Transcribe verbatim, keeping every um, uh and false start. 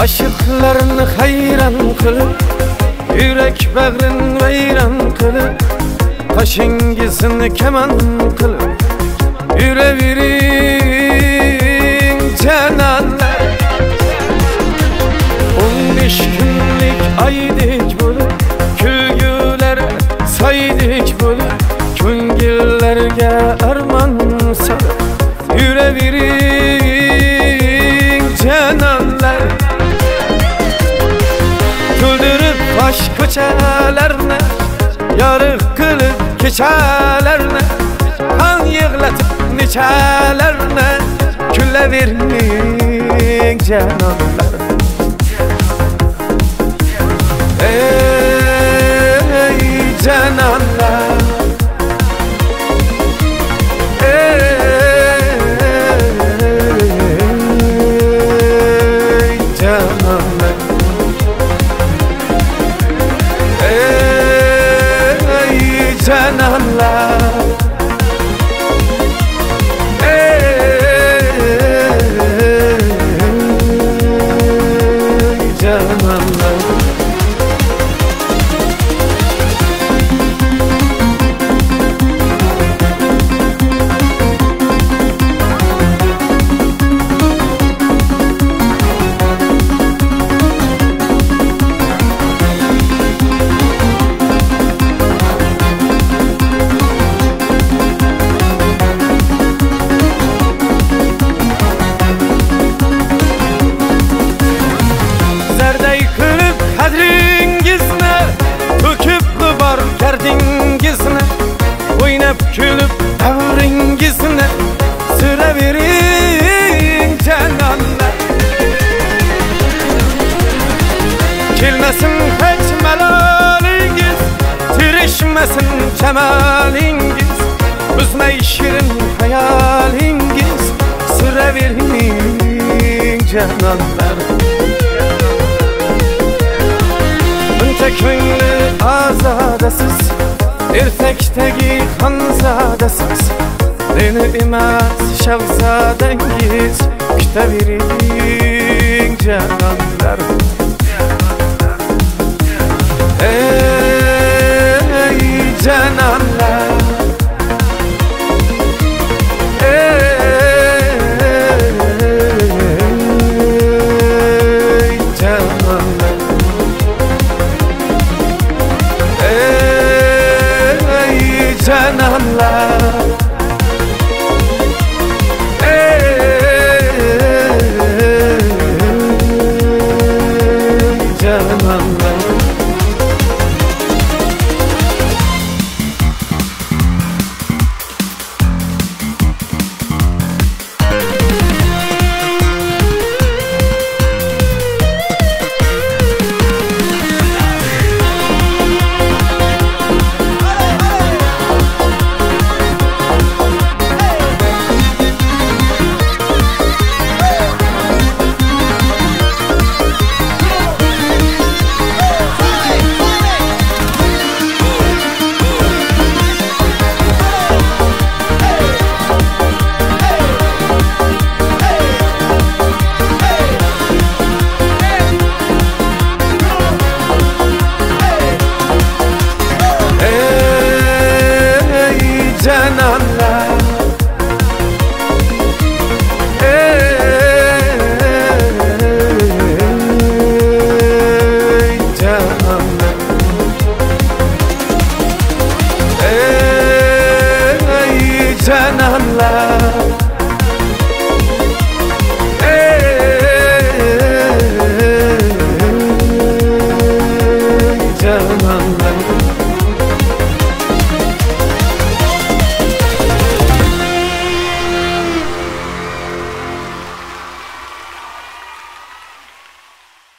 Aşıklarını hayran kılıp, yürek bağrın vayran kılıp, kaşıngizini keman kılıp yürüverin cananlar. On beş günlük aydık bulup, külgüler saydık bulup, köngüllerge arman salıp yürüverin cananlar. Güldürüp baş koçalarına, yarık kılıp keçalarına, kan yığlatıp neçalarına güleverin cananlar. Ey cananlar, ey cananlar, ey cananlar, ey cananlar. Oynap külüp davringizine süreverin cananlar. Kelmesin hiç melalingiz, tirişmesin cemalingiz, üzmey şirin hayalingiz, süreverin cananlar. Bunca köngli azadasız, ertekdegi xonzadasiz, beni emas shahzodangiz, kutavering canonlar.